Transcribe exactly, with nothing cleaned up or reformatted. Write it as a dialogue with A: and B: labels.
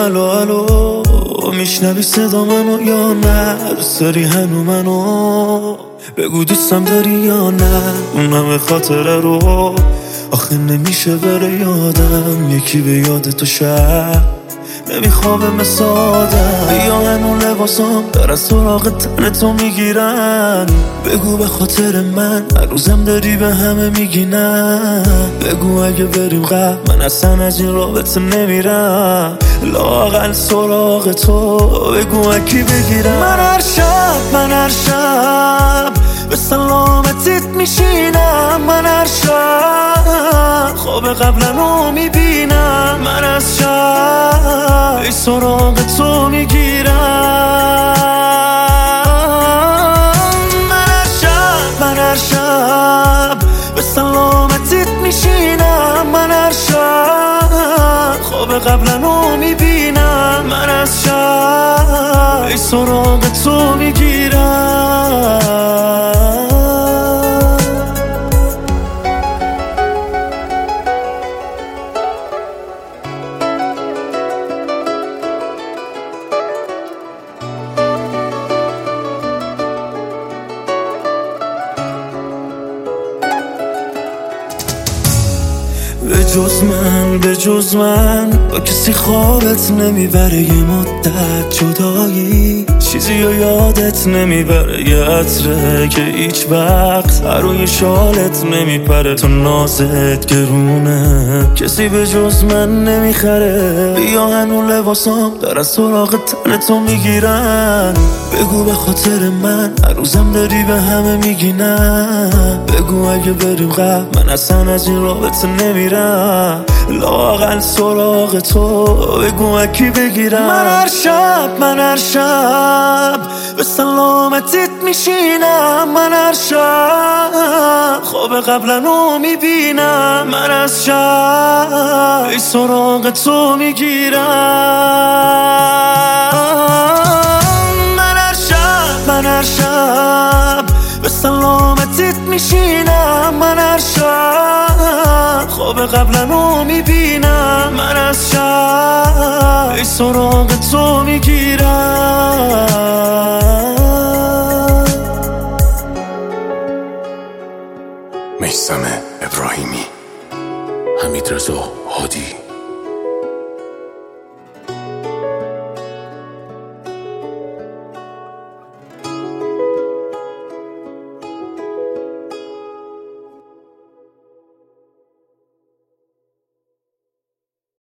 A: الو الو میشنوی صدا منو یا نه؟ دوست داری هنو منو؟ بگو دوستم داری یا نه؟ اون همه خاطره رو آخه نمیشه بره یادم، یکی به یاد تو شب نمیخوابه مثل آدم. بیا هنو لباسام دارن سراغ تن تو میگیرن، بگو به خاطر من هر روزم داری به همه میگی نه. بگو اگه بریم قبل من اصلا از این رابطه نمیرم، لااقل سراغ تو بگو اکی بگیرم. من هر شب من هر شب به سلامتیت میشینم، من هر شب خواب قبلنو میبینم، من از شب ای سراغ تو میگیرم. من هر شب من هر شب به سلامتیت میشینم، من هر شب خواب قبلنو میبینم، من از شب ای سراغ تو میگیرم. به جز من به جز من با کسی خوابت نمیبره، یه مدت جدایی چیزی رو یادت نمیبره، یه عطره که هیچ وقت روی شالت نمیپره، تو نازت گرونه کسی به جز من نمیخره. بیا هنو لباسام دارن سراغ تن تو میگیرن، بگو به خاطر من هر روزم داری به همه میگی نه. بگو اگه بریم قبل من اصلا از این رابطه نمیرم، لااقل سراغ تو بگو اکی بگیرم. من هر شب من هر شب به سلامتیت میشینم، من هر شب خواب قبلنو میبینم، من از شب ای سراغ تو میگیرم. من هر شب من هر شب به سلامتیت میشینم، من هر شب خواب قبلنو میبینم، من از شب ای سراغ تو میگیرم.
B: میثم ابراهیمی، حمیدرضا هادی.